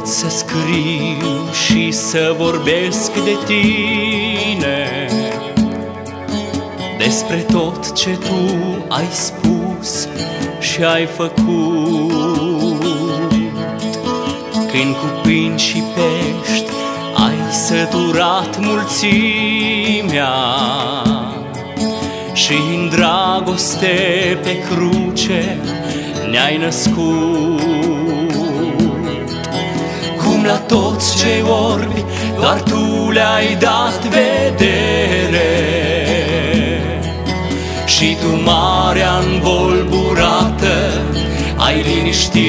să scriu și să vorbesc de tine, despre tot ce tu ai spus și ai făcut. Când cu pâini și pești ai săturat mulțimea și în dragoste pe cruce ne-ai născut. Cum la toți cei orbi doar tu le-ai dat vedere și tu marea învolburată ai liniștit.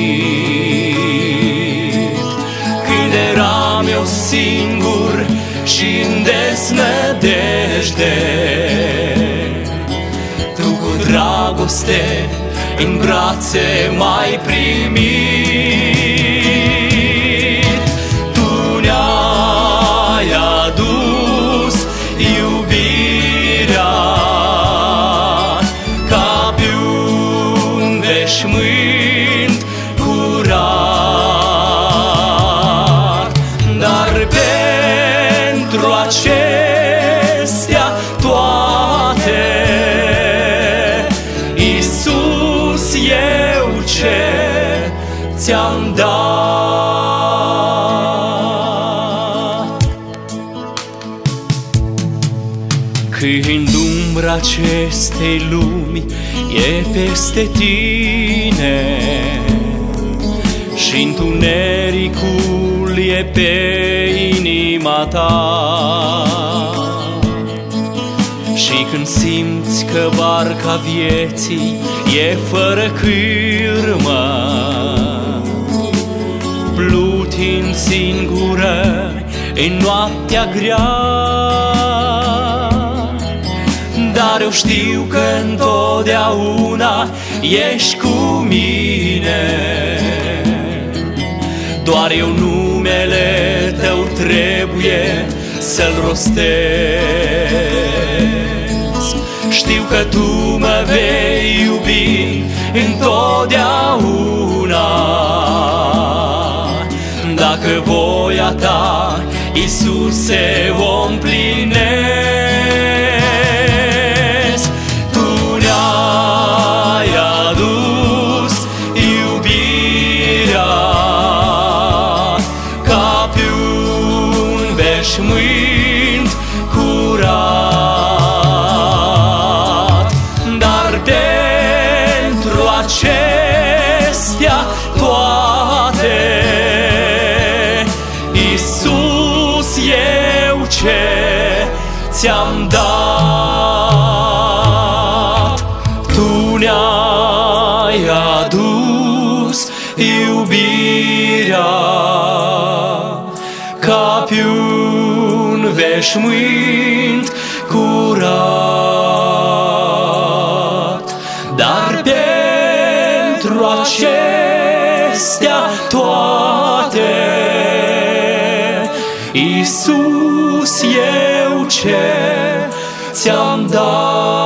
Când eram eu singur și-n deznădejde, tu cu dragoste în brațe m-ai primit. Tu ne-ai adus iubirea ca pe un veșmânt curat, dar pentru acestea toate, Iisus, eu ce ți-am dat. Când umbra acestei lumi e peste tine și întunericul e pe inima ta, și când simți că barca vieții e fără cârmă, plutind singură în noaptea grea, dar eu știu că întotdeauna ești cu mine. Doar eu numele tău trebuie să-l rostesc. Știu că tu mă vei iubi întotdeauna, dacă voia ta, Iisuse, o împlinesc. Tu ne-ai adus iubirea ca pe un veșmânt curat, dar pentru acestea toate, Iisus, eu ce ți-am dat. Tu ne-ai adus iubirea ca pe un veșmânt curat, dar pentru acestea toate, Iisus, eu ce ți-am dat.